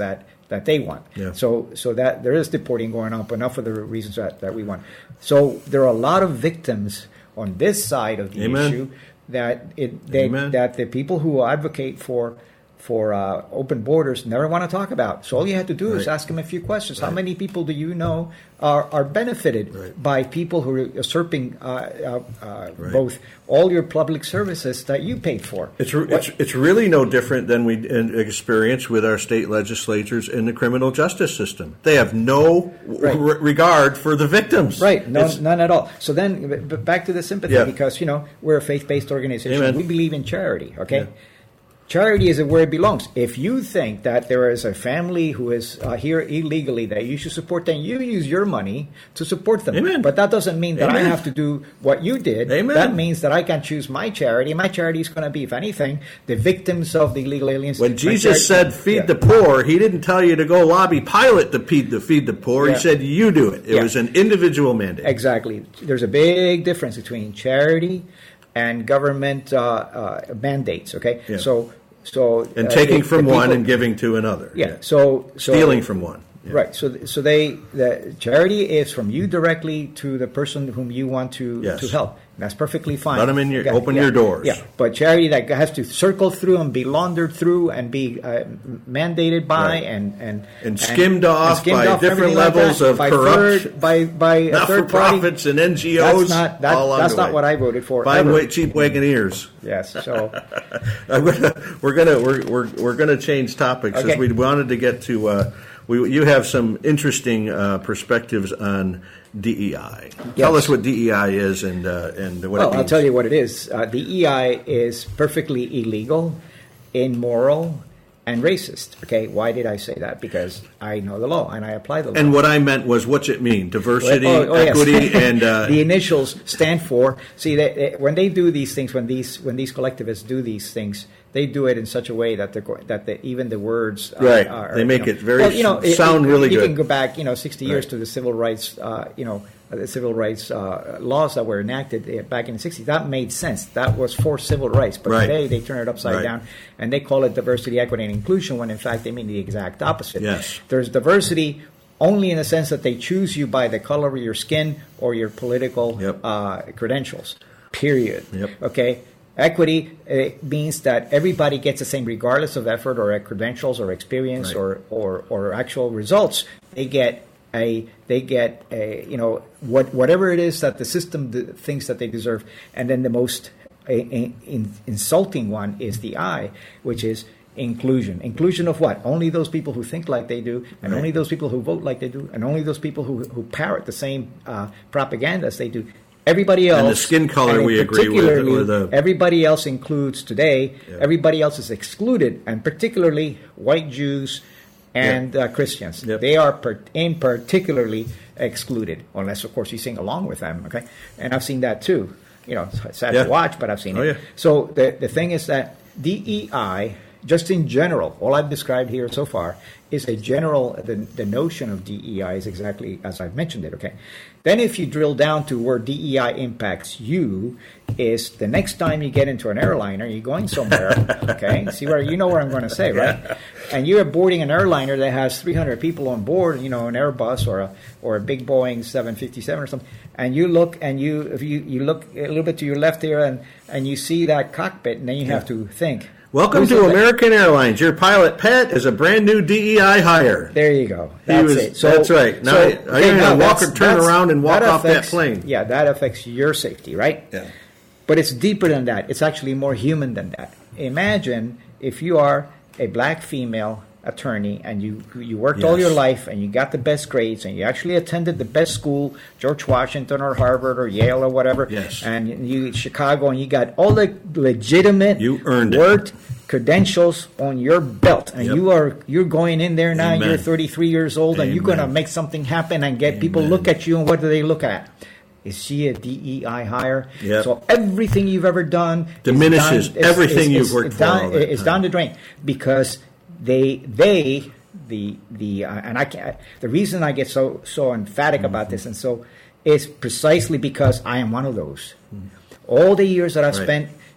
that they want. Yeah. So so that there is deporting going on, but not for the reasons that, that we want. So there are a lot of victims on this side of the Amen. issue that it they, Amen. that the people who advocate for for uh, open borders never want to talk about. So all you have to do Right. is ask them a few questions. How Right. many people do you know are, are benefited Right. by people who are usurping uh, uh, uh, Right. both all your public services that you paid for? It's, re- it's it's really no different than we in- experience with our state legislatures in the criminal justice system. They have no Right. re- regard for the victims. Right, no, It's- none at all. So then, b- b- back to the sympathy, Yeah. because, you know, we're a faith-based organization. Amen. We believe in charity, okay? Yeah. Charity is where it belongs. If you think that there is a family who is uh, here illegally that you should support, then you use your money to support them. Amen. But that doesn't mean that Amen. I have to do what you did. Amen. That means that I can choose my charity. My charity is going to be, if anything, the victims of the illegal aliens. When My Jesus charity- said, feed Yeah. the poor, he didn't tell you to go lobby Pilate to feed the, feed the poor. Yeah. He said, you do it. It Yeah. was an individual mandate. Exactly. There's a big difference between charity and government uh, uh, mandates. Okay, Yeah. so so And uh, taking the- from the one people- and giving to another. yeah. So, so Stealing from one. Yeah. Right. So so they the charity is from you directly to the person whom you want to Yes. to help. That's perfectly fine. Let 'em in your- Yeah, open yeah, your doors. Yeah. But charity that has to circle through and be laundered through and be uh, mandated by Right. and, and And skimmed off skimmed by off, different everything like levels that, of by corrupt- third, by by a third party. not-for-profits and N G Os. That's not that, all that's underway. not what I voted for. Buying ever. wa- cheap Wagoneers. Yes. So I'm gonna, we're gonna we're we're we're gonna change topics Okay. as we wanted to get to. Uh, we you have some interesting uh, perspectives on D E I. Tell Yes. us what D E I is and uh, and what well, it means. I'll tell you what it is. Uh, the E I is perfectly illegal, immoral, and racist. Okay, why did I say that? Because I know the law and I apply the law. And what I meant was, what's it mean? Diversity, Oh, oh, yes. equity, and uh, the initials stand for. See, they, they, when they do these things, when these when these collectivists do these things, they do it in such a way that the that the, even the words uh, Right. are, They make you know, it very well, you know, sound it, really you good. can go back, you know, sixty years Right. to the civil rights, uh, you know, the civil rights uh, laws that were enacted uh, back in the sixties. That made sense. That was for civil rights. But Right. today they turn it upside Right. down and they call it diversity, equity, and inclusion, when in fact they mean the exact opposite. Yes. There's diversity only in the sense that they choose you by the color of your skin or your political Yep. uh, credentials. Period. Yep. Okay. Equity uh, means that everybody gets the same, regardless of effort or credentials or experience Right. or, or, or actual results. They get a they get a you know what whatever it is that the system d- thinks that they deserve. And then the most uh, in, in, insulting one is the I, which is inclusion. Inclusion of what? Only those people who think like they do, and Right. only those people who vote like they do, and only those people who, who parrot the same uh, propaganda as they do. Everybody else, And the skin color and in we agree with, particularly, or the- everybody else includes today. Yeah. Everybody else is excluded, and particularly white Jews and uh, Christians. Yep. They are per- in particularly excluded, unless of course you sing along with them. Okay, and I've seen that too. You know, it's sad Yeah. to watch, but I've seen Oh, it. yeah. So the the thing is that D E I, just in general, all I've described here so far is a general. The the notion of D E I is exactly as I've mentioned it. Okay, then if you drill down to where D E I impacts you, is the next time you get into an airliner, you're going somewhere. Okay, see where you know where I'm going to say, right? And you're boarding an airliner that has three hundred people on board, you know, an Airbus or a or a big Boeing seven fifty-seven or something. And you look and you if you, you look a little bit to your left here and, and you see that cockpit, and then you have to think. Welcome who's to in the- American Airlines. Your pilot Pat is a brand new D E I hire. There you go. He That's was- it. that's right. Now, are you gonna now walk that's- or turn that's- around and walk off that affects- plane? Yeah, that affects your safety, right? Yeah. But it's deeper than that. It's actually more human than that. Imagine if you are a black female attorney and you you worked all Yes. your life and you got the best grades and you actually attended the best school, George Washington or Harvard or Yale or whatever. Yes. And you Chicago, and you got all the legitimate You earned it. worked credentials on your belt, and Yep. you are you're going in there now. Amen. You're thirty-three years old, and you're going to Amen. make something happen and get people Amen. look at you. And what do they look at? Is she a D E I hire? Yep. So everything you've ever done is Diminishes down- is- everything is- you've is worked for down, all that It's time. down the drain because they they the the uh, and I can't. The reason I get so so emphatic Mm-hmm. about this and so is precisely because I am one of those. All the years that I've Right. spent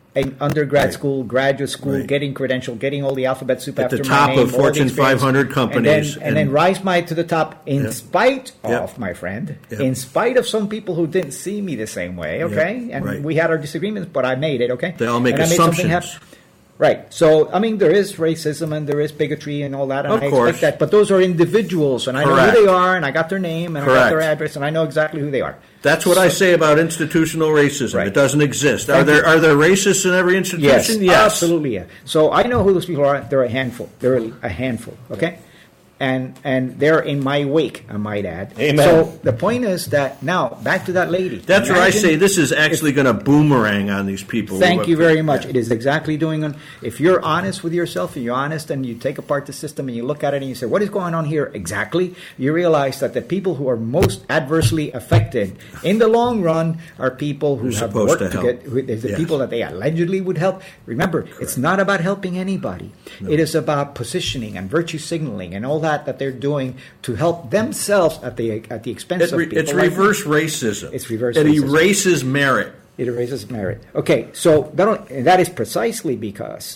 in undergrad right. school, graduate school, right. getting credential, getting all the alphabet soup at after the my top name, of Fortune five hundred companies, and then, and, and then rise my to the top in yeah. spite yeah. of my friend, yeah. in spite of some people who didn't see me the same way. Okay, yeah. and right. we had our disagreements, but I made it. Okay, they all make and assumptions. Right. So, I mean, there is racism and there is bigotry and all that, and of I course. expect that. But those are individuals, and I Correct. know who they are, and I got their name, and Correct. I got their address, and I know exactly who they are. That's what so, I say about institutional racism. Right. It doesn't exist. Thank are there you. are there racists in every institution? Yes, yes. absolutely. Yeah. So I know who those people are. They're a handful. They're a handful. Okay. And and they're in my wake, I might add. Amen. So the point is that now back to that lady. That's where I Imagine say this is actually going to boomerang on these people. Thank you very much. Yeah. It is exactly doing on. If you're honest with yourself, and you're honest, and you take apart the system and you look at it and you say, "What is going on here exactly?" You realize that the people who are most adversely affected in the long run are people who You're have supposed worked to to, help. get. Who, the Yes. people that they allegedly would help. Remember, Correct. it's not about helping anybody. No. It is about positioning and virtue signaling and all that that they're doing to help themselves at the at the expense It of re- people. it's like reverse me. racism. It's reverse It racism. erases merit. It erases merit. Okay, so that, don't- and that is precisely because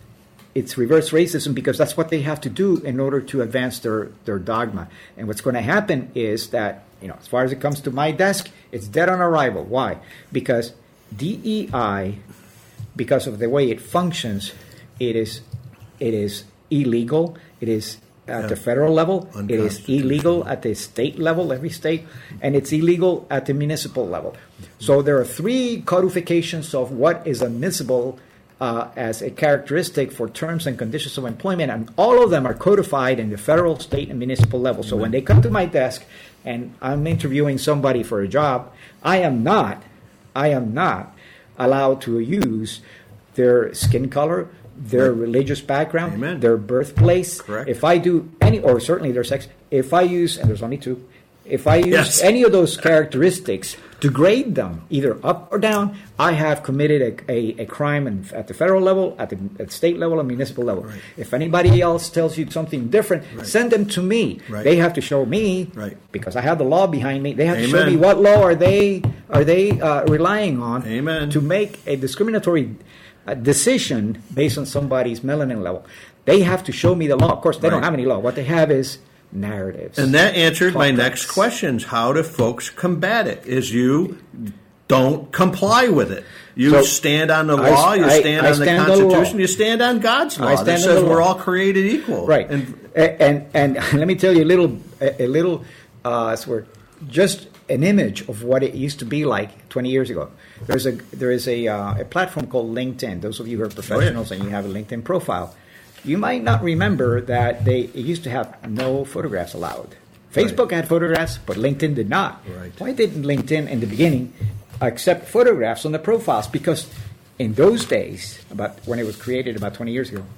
it's reverse racism, because that's what they have to do in order to advance their, their dogma. And what's going to happen is that, you know, as far as it comes to my desk, it's dead on arrival. Why? Because D E I, because of the way it functions, it is it is illegal. It is at Yeah. the federal level. It is Unconstitutional. illegal at the state level, every state, and it's illegal at the municipal level. So there are three codifications of what is admissible uh, as a characteristic for terms and conditions of employment, and all of them are codified in the federal, state, and municipal level. So when they come to my desk and I'm interviewing somebody for a job, I am not, I am not allowed to use their skin color, their Right. religious background, Amen. their birthplace. Correct. If I do any, or certainly their sex, if I use, and there's only two, if I use Yes. any of those characteristics to grade them, either up or down, I have committed a, a, a crime in, at the federal level, at the at state level, and municipal level. Right. If anybody else tells you something different, Right. send them to me. Right. They have to show me, Right. because I have the law behind me. They have to show Amen. me what law are they are they uh, relying on Amen. to make a discriminatory uh, decision based on somebody's melanin level. They have to show me the law. Of course, they don't Right. have any law. What they have is narratives. And that answered my Talk next tracks. questions. How do folks combat it? Is you don't comply with it. You So, stand on the I- law, you I- stand I on the stand on the law. Constitution, you stand on God's I law stand that on says the we're law. all created equal. Right. And And, and and let me tell you a little a, a little uh, sort of just an image of what it used to be like twenty years ago. There's a there is a uh, a platform called LinkedIn. Those of you who are professionals and you have a LinkedIn profile, you might not remember that they it used to have no photographs allowed. Facebook had photographs, but LinkedIn did not. Right. Why didn't LinkedIn in the beginning accept photographs on the profiles? Because in those days, about when it was created about twenty years ago,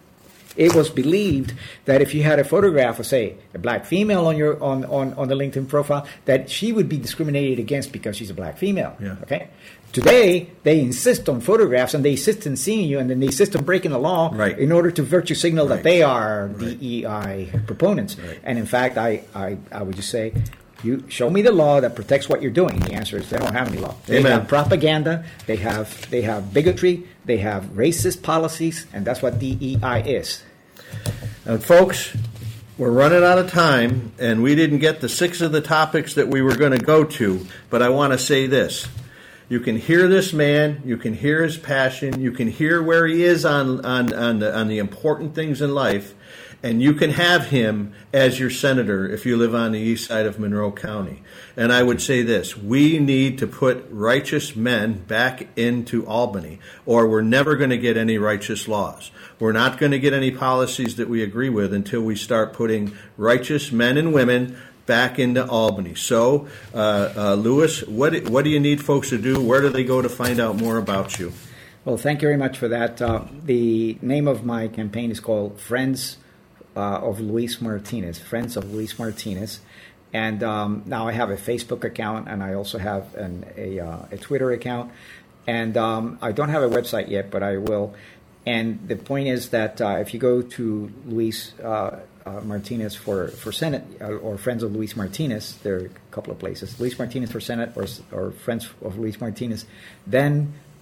it was believed that if you had a photograph of, say, a black female on your on, on, on the LinkedIn profile, that she would be discriminated against because she's a black female. Yeah. Okay. Today, they insist on photographs and they insist on seeing you, and then they insist on breaking the law Right. in order to virtue signal Right. that they are Right. D E I proponents. Right. And in fact, I, I, I would just say, you show me the law that protects what you're doing. The answer is they don't have any law. They Amen. have propaganda. They have they have bigotry. They have racist policies, and that's what D E I is. Uh, folks, we're running out of time, and we didn't get the six of the topics that we were going to go to, but I want to say this. You can hear this man, you can hear his passion, you can hear where he is on, on, on, the, on the important things in life, and you can have him as your senator if you live on the east side of Monroe County. And I would say this, we need to put righteous men back into Albany, or we're never going to get any righteous laws. We're not going to get any policies that we agree with until we start putting righteous men and women back into Albany. So, uh, uh, Louis, what, what do you need folks to do? Where do they go to find out more about you? Well, thank you very much for that. Uh, the name of my campaign is called Friends uh, of Luis Martinez, Friends of Luis Martinez. And um, now I have a Facebook account, and I also have an, a, uh, a Twitter account. And um, I don't have a website yet, but I will. And the point is that uh, if you go to Luis uh, uh, Martinez for, for Senate, uh, or Friends of Luis Martinez, there are a couple of places, Luis Martinez for Senate or, or Friends of Luis Martinez, then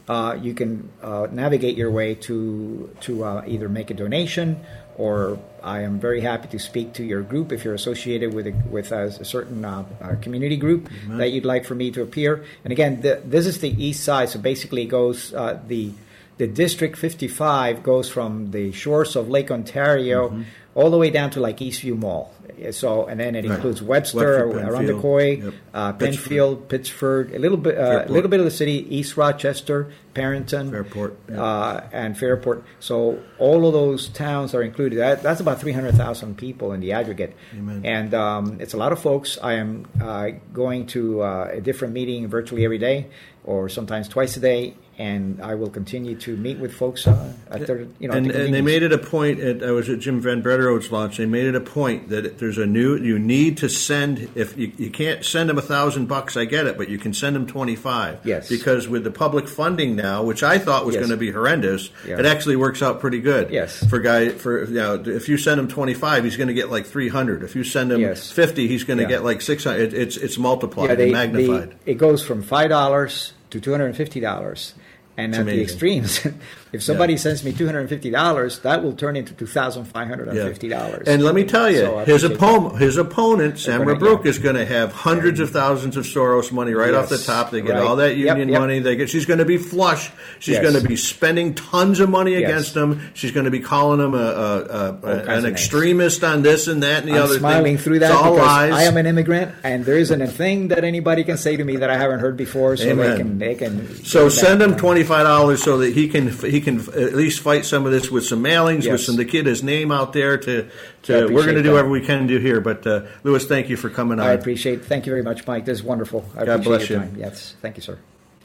uh, you can uh, navigate your way to to uh, either make a donation, or I am very happy to speak to your group if you're associated with a, with a, a certain uh, uh, community group mm-hmm. that you'd like for me to appear. And again, the, this is the east side, so basically it goes uh, the the District fifty-five goes from the shores of Lake Ontario mm-hmm. all the way down to like Eastview Mall. So, and then it right. includes Webster, Arundecoy, yep. uh, Penfield, Pittsford, a little bit, uh, a little bit of the city, East Rochester, Parrington, Fairport, yeah. uh, and Fairport. So, all of those towns are included. That, that's about three hundred thousand people in the aggregate, Amen. and um, it's a lot of folks. I am uh, going to uh, a different meeting virtually every day, or sometimes twice a day. And I will continue to meet with folks uh, at their, you know. And, the and they made it a point. At, I was at Jim Van Brederode's launch. They made it a point that there's a new. You need to send. If you, you can't send them a thousand bucks, I get it, but you can send them twenty five. Yes. Because with the public funding now, which I thought was yes. going to be horrendous, yeah. it actually works out pretty good. Yes. For guy for you know, if you send him twenty five, he's going to get like three hundred. If you send him yes. fifty, he's going to yeah. get like six hundred. It, it's it's multiplied, yeah, they, and magnified. They, it goes from five dollars to two hundred and fifty dollars. And it's at amazing. The extremes, if somebody yeah. sends me two hundred and fifty dollars, that will turn into two thousand five hundred and fifty dollars. Yeah. And let me tell you, so his opponent, his opponent, Samara Brook, yeah. is going to have hundreds yeah. of thousands of Soros money right yes. off the top. They get right. all that union yep, yep. money. They get. She's going to be flush. She's yes. going to be spending tons of money yes. against him. She's going to be calling him a, a, a, a an extremist names. on this and that and the I'm other. Smiling thing. through that it's all because lies. I am an immigrant, and there isn't a thing that anybody can say to me that I haven't heard before. So Amen. they can, they can. So send him twenty five dollars so that he can he can at least fight some of this with some mailings, yes. with some to get his name out there. To, to we're going to do that. whatever we can do here. But uh, Louis, thank you for coming on. I appreciate it. Thank you very much, Mike. This is wonderful. I God appreciate bless your you. time. Yes, thank you, sir.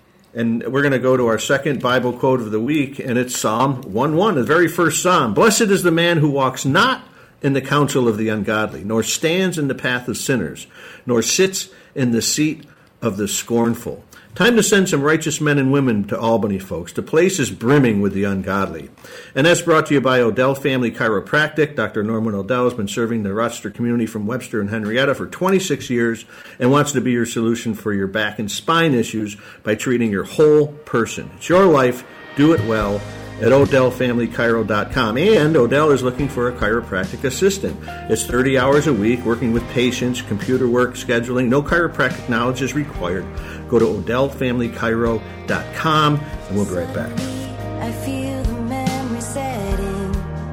And we're going to go to our second Bible quote of the week, and it's Psalm one one, the very first Psalm. Blessed is the man who walks not in the counsel of the ungodly, nor stands in the path of sinners, nor sits in the seat of the scornful. Time to send some righteous men and women to Albany, folks, to places brimming with the ungodly. And that's brought to you by Odell Family Chiropractic. Doctor Norman Odell has been serving the Rochester community from Webster and Henrietta for twenty-six years and wants to be your solution for your back and spine issues by treating your whole person. It's your life. Do it well at odell family chiro dot com. And Odell is looking for a chiropractic assistant. It's thirty hours a week working with patients, computer work, scheduling. No chiropractic knowledge is required. Go to odell family chiro dot com, and we'll be right back. I feel the memory setting,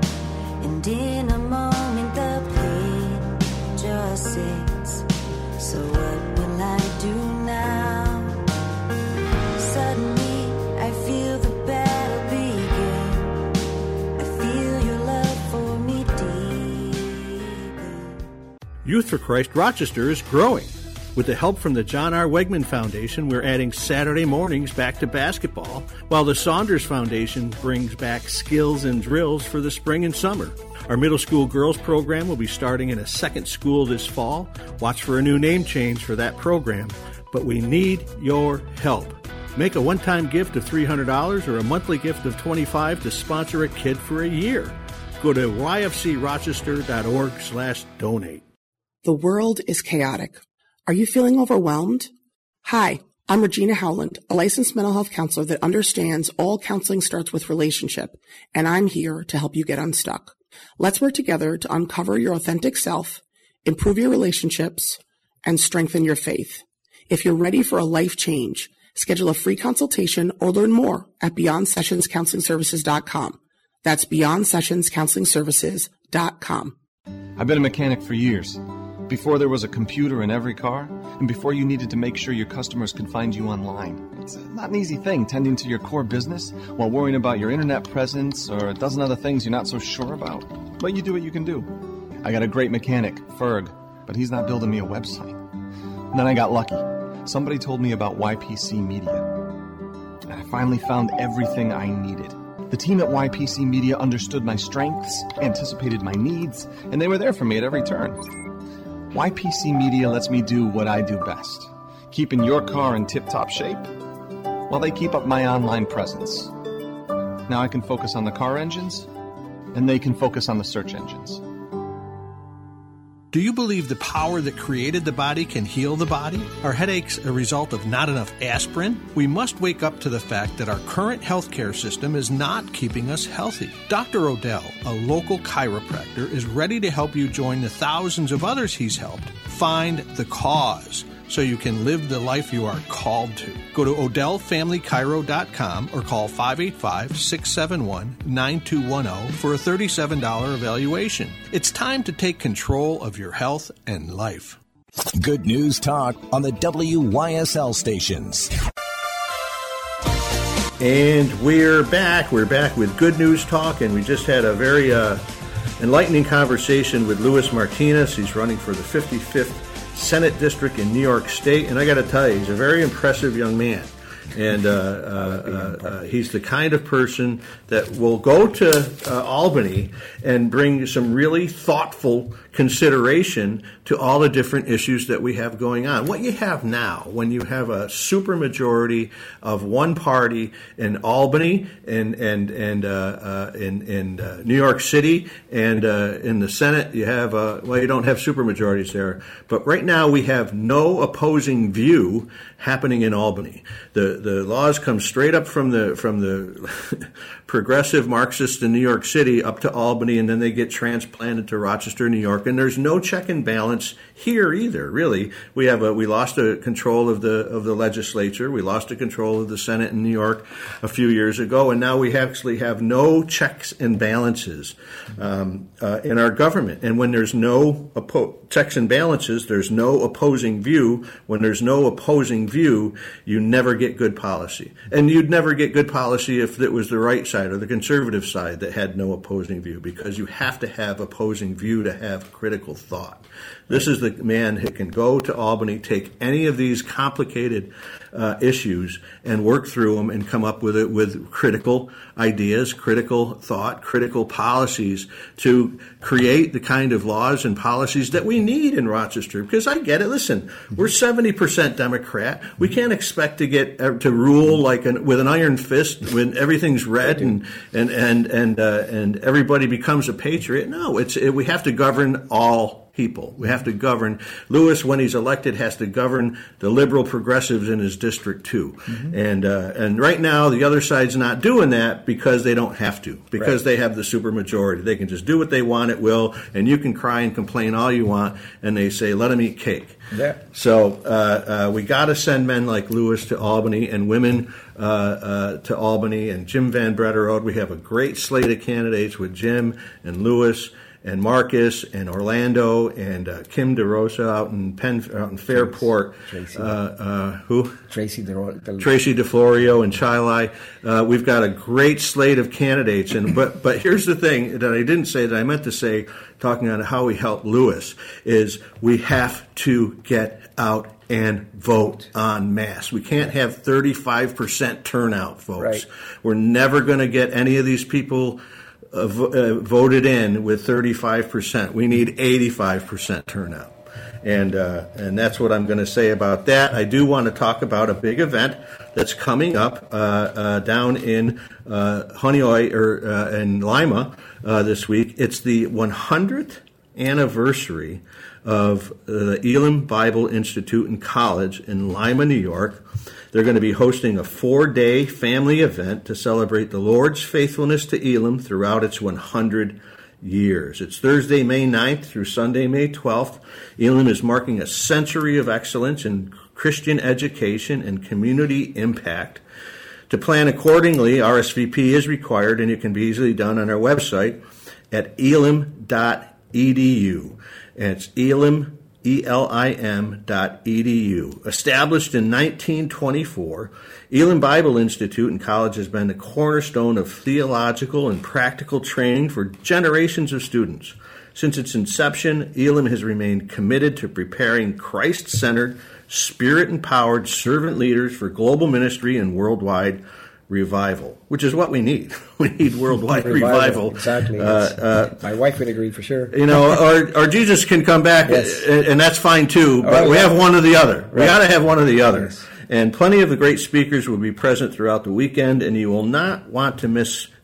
and in a moment the pain just sits. So what will I do now? Suddenly I feel the battle begin. I feel your love for me deep. Youth for Christ Rochester is growing. With the help from the John R. Wegman Foundation, we're adding Saturday mornings back to basketball, while the Saunders Foundation brings back skills and drills for the spring and summer. Our middle school girls program will be starting in a second school this fall. Watch for a new name change for that program, but we need your help. Make a one-time gift of three hundred dollars or a monthly gift of twenty-five dollars to sponsor a kid for a year. Go to y f c rochester dot org slash donate. The world is chaotic. Are you feeling overwhelmed? Hi, I'm Regina Howland, a licensed mental health counselor that understands all counseling starts with relationship, and I'm here to help you get unstuck. Let's work together to uncover your authentic self, improve your relationships, and strengthen your faith. If you're ready for a life change, schedule a free consultation or learn more at beyond sessions counseling services dot com. That's beyond sessions counseling services dot com. I've been a mechanic for years. Before there was a computer in every car, and before you needed to make sure your customers can find you online. It's not an easy thing, tending to your core business while worrying about your internet presence or a dozen other things you're not so sure about. But you do what you can do. I got a great mechanic, Ferg, but he's not building me a website. And then I got lucky. Somebody told me about Y P C Media. And I finally found everything I needed. The team at Y P C Media understood my strengths, anticipated my needs, and they were there for me at every turn. Y P C Media lets me do what I do best, keeping your car in tip-top shape while they keep up my online presence. Now I can focus on the car engines, and they can focus on the search engines. Do you believe the power that created the body can heal the body? Are headaches a result of not enough aspirin? We must wake up to the fact that our current healthcare system is not keeping us healthy. Doctor Odell, a local chiropractor, is ready to help you join the thousands of others he's helped find the cause, so you can live the life you are called to. Go to odell family chiro dot com or call five eight five, six seven one, nine two one zero for a thirty-seven dollars evaluation. It's time to take control of your health and life. Good News Talk on the W Y S L stations. And we're back. We're back with Good News Talk, and we just had a very uh, enlightening conversation with Luis Martinez. He's running for the fifty-fifth Senate District in New York State, and I got to tell you, he's a very impressive young man. And uh, uh, uh, uh, he's the kind of person that will go to uh, Albany and bring some really thoughtful consideration to all the different issues that we have going on. What you have now, when you have a supermajority of one party in Albany and and and uh, uh, in in uh, New York City and uh, in the Senate, you have uh, well, you don't have supermajorities there, but right now we have no opposing view happening in Albany. The the laws come straight up from the from the progressive Marxists in New York City up to Albany, and then they get transplanted to Rochester, New York. And there's no check and balance here either. Really, we have a we lost a control of the of the legislature. We lost a control of the Senate in New York a few years ago, and now we actually have no checks and balances um, uh, in our government. And when there's no oppo- checks and balances, there's no opposing view. When there's no opposing view, you never get good policy. And you'd never get good policy if it was the right side or the conservative side that had no opposing view, because you have to have opposing view to have critical thought. This is the man who can go to Albany, take any of these complicated uh, issues and work through them and come up with it with critical ideas, critical thought, critical policies to create the kind of laws and policies that we need in Rochester. Because I get it. Listen, we're seventy percent Democrat. We can't expect to get uh, to rule like an, with an iron fist when everything's red and and and and uh, and everybody becomes a patriot. No, it's it, we have to govern all people. We have to govern. Lewis, when he's elected, has to govern the liberal progressives in his district too. Mm-hmm. And uh, and right now, the other side's not doing that because they don't have to, because right. they have the supermajority. They can just do what they want at will, and you can cry and complain all you want, and they say, let them eat cake. Yeah. So uh, uh, we got to send men like Lewis to Albany and women uh, uh, to Albany, and Jim Van Brederode. We have a great slate of candidates with Jim and Lewis and Marcus and Orlando and uh, Kim DeRosa out in Penn, out in Fairport. Tracy. Uh, uh, who? Tracy DeRosa. De- Tracy DeFlorio and Chilai. Uh, we've got a great slate of candidates. And but but here's the thing that I didn't say that I meant to say, talking on how we help Lewis, is we have to get out and vote en masse. We can't have thirty-five percent turnout, folks. Right. We're never going to get any of these people Uh, vo- uh, voted in with thirty-five percent. We need eighty-five percent turnout. And uh, and that's what I'm going to say about that. I do want to talk about a big event that's coming up uh, uh, down in uh, Honeoye or uh, in Lima uh, this week. It's the one hundredth anniversary of uh, the Elam Bible Institute and College in Lima, New York. They're going to be hosting a four-day family event to celebrate the Lord's faithfulness to Elam throughout its one hundred years. It's Thursday, May ninth through Sunday, May twelfth. Elam is marking a century of excellence in Christian education and community impact. To plan accordingly, R S V P is required, and it can be easily done on our website at elam dot e d u. And it's Elam E L I M dot E D U. Established in nineteen twenty-four, Elam Bible Institute and College has been the cornerstone of theological and practical training for generations of students. Since its inception, Elam has remained committed to preparing Christ-centered, Spirit-empowered servant leaders for global ministry and worldwide revival, which is what we need. We need worldwide revival. revival. Exactly. Uh, uh, My wife would agree for sure. You know, or, or Jesus can come back, yes. and, and that's fine too, but oh, we yeah. have one or the other. Right. We got to have one or the other. Yes. And plenty of the great speakers will be present throughout the weekend, and you will not want to miss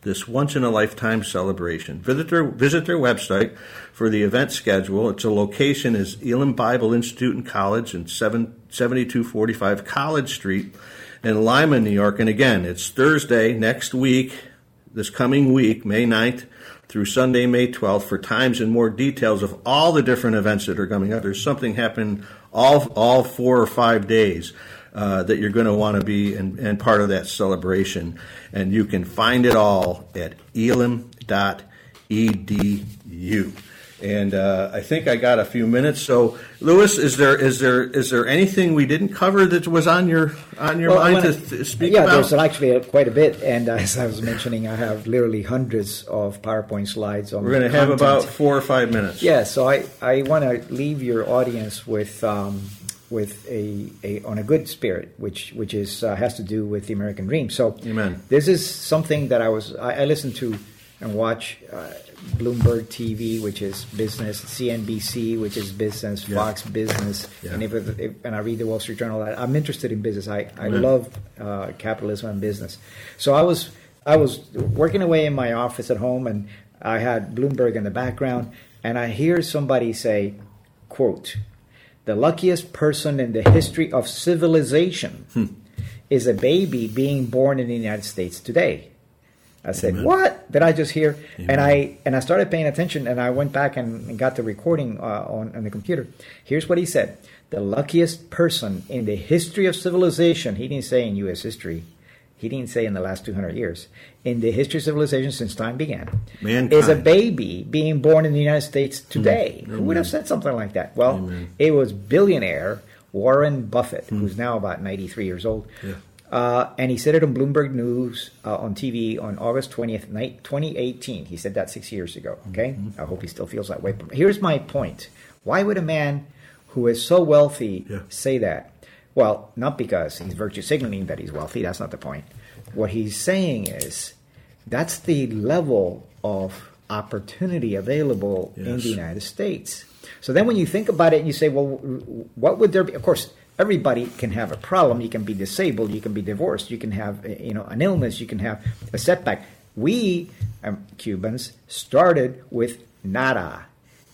this once-in-a-lifetime celebration. Visit their, visit their website for the event schedule. Its location is Elam Bible Institute and College in seventy-two forty-five College Street in Lima, New York. And again, it's Thursday next week, this coming week, May ninth, through Sunday, May twelfth, for times and more details of all the different events that are coming up. There's something happening all all four or five days uh, that you're going to want to be and, and part of that celebration. And you can find it all at elam dot e d u. And uh, I think I got a few minutes. So, Louis, is there is there is there anything we didn't cover that was on your on your well, mind to th- speak yeah, about? Yeah, there's actually quite a bit. And as I was mentioning, I have literally hundreds of PowerPoint slides on. We're going to have about four or five minutes. Yeah. So I, I want to leave your audience with um, with a, a on a good spirit, which which is uh, has to do with the American dream. So, Amen. This is something that I was I, I listened to and watch. Uh, Bloomberg T V, which is business, C N B C, which is business, yeah. Fox Business, yeah. and if, if and I read the Wall Street Journal, I, I'm interested in business. I, I mm-hmm. love uh, capitalism and business. So I was I was working away in my office at home, and I had Bloomberg in the background, and I hear somebody say, quote, "The luckiest person in the history of civilization hmm. is a baby being born in the United States today." I said, Amen. What did I just hear? Amen. And I and I started paying attention, and I went back and, and got the recording uh, on, on the computer. Here's what he said. The luckiest person in the history of civilization, he didn't say in U S history, he didn't say in the last two hundred years, in the history of civilization since time began, Mankind. is a baby being born in the United States today. Amen. Who would have said something like that? Well, Amen. It was billionaire Warren Buffett, mm. who's now about ninety-three years old. Yeah. Uh, and he said it on Bloomberg News uh, on T V on August twentieth, twenty eighteen. He said that six years ago. Okay, mm-hmm. I hope he still feels that way. But here's my point: why would a man who is so wealthy yeah. say that? Well, not because he's virtue signaling that he's wealthy. That's not the point. What he's saying is that's the level of opportunity available yes. in the United States. So then, when you think about it, and you say, "Well, what would there be?" Of course. Everybody can have a problem. You can be disabled. You can be divorced. You can have, you know, an illness. You can have a setback. We, um, Cubans, started with nada,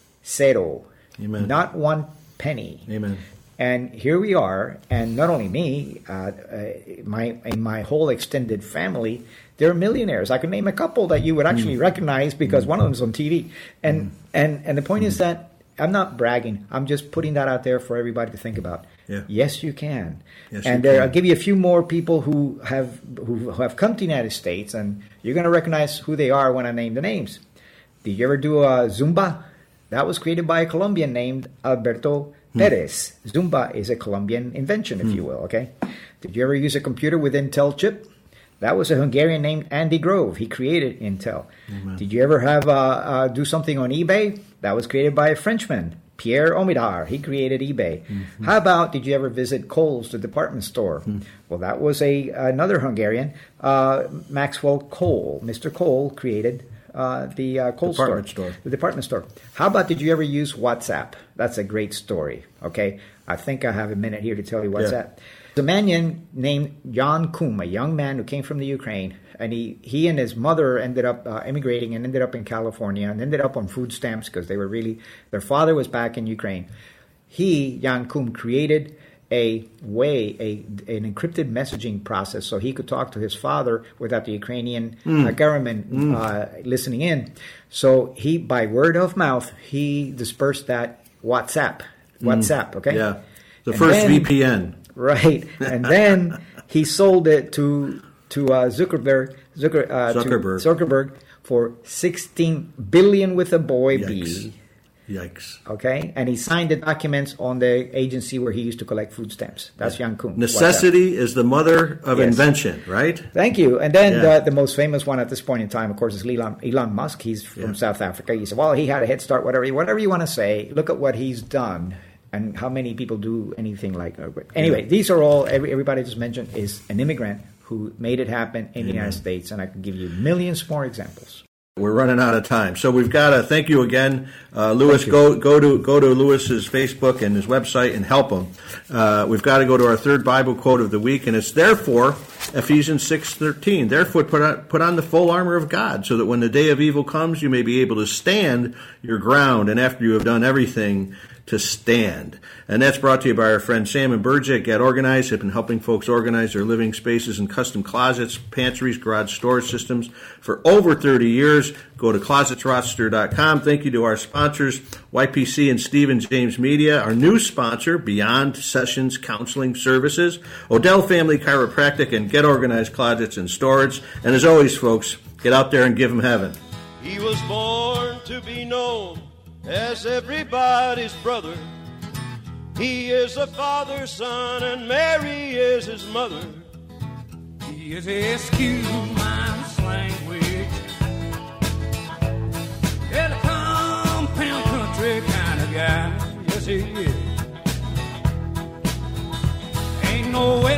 cero, Amen. Not one penny. Amen. And here we are. And not only me, uh, uh, my in my whole extended family, they're millionaires. I could name a couple that you would actually mm. recognize because mm. one of them's on T V. And mm. and and the point mm. is that I'm not bragging. I'm just putting that out there for everybody to think about. Yeah. Yes, you can. Yes, and you there, can. I'll give you a few more people who have who have come to the United States, and you're going to recognize who they are when I name the names. Did you ever do a Zumba? That was created by a Colombian named Alberto hmm. Perez. Zumba is a Colombian invention, if hmm. you will. Okay. Did you ever use a computer with Intel chip? That was a Hungarian named Andy Grove. He created Intel. Amen. Did you ever have uh, uh, do something on eBay? That was created by a Frenchman, Pierre Omidyar. He created eBay. Mm-hmm. How about, did you ever visit Kohl's, the department store? Mm-hmm. Well, that was a another Hungarian, uh, Maxwell Kohl. Mister Kohl created uh, the uh, Kohl department store, store. The department store. How about, did you ever use WhatsApp? That's a great story. Okay, I think I have a minute here to tell you WhatsApp. Yeah. A man named Jan Kum, a young man who came from the Ukraine, and he, he and his mother ended up uh, immigrating and ended up in California and ended up on food stamps because they were really, their father was back in Ukraine. He, Jan Kum, created a way, a an encrypted messaging process so he could talk to his father without the Ukrainian mm. uh, government mm. uh, listening in. So he, by word of mouth, he dispersed that WhatsApp, WhatsApp, mm. okay? Yeah, the and first then, V P N. Right, and then he sold it to to uh, Zuckerberg, Zucker, uh, Zuckerberg, to Zuckerberg for sixteen billion with a boy Yikes. B. Yikes! Okay, and he signed the documents on the agency where he used to collect food stamps. That's Jan Kum. Necessity is the mother of yes. invention, right? Thank you. And then yeah. the, the most famous one at this point in time, of course, is Elon, Elon Musk. He's from yeah. South Africa. He said, "Well, he had a head start. Whatever, whatever you want to say. Look at what he's done." And how many people do anything like that? Anyway, these are all, every, everybody just mentioned is an immigrant who made it happen in Amen. The United States. And I can give you millions more examples. We're running out of time. So we've got to thank you again. Uh, Louis, go go to go to Louis's Facebook and his website and help him. Uh, we've got to go to our third Bible quote of the week, and it's therefore Ephesians six thirteen, therefore put on, put on the full armor of God, so that when the day of evil comes, you may be able to stand your ground, and after you have done everything, to stand. And that's brought to you by our friend Sam and Burge at Get Organized. Have been helping folks organize their living spaces in custom closets, pantries, garage storage systems for over thirty years. Go to closets roster dot com. Thank you to our sponsors, Y P C and Stephen James Media, our new sponsor, Beyond Sessions Counseling Services, Odell Family Chiropractic, and Get Organized Closets and Storage. And as always, folks, get out there and give them heaven. He was born to be known as everybody's brother. He is a father's son, and Mary is his mother. He is a S Q minus language, and a compound country kind of guy. Yes, he is. Ain't no way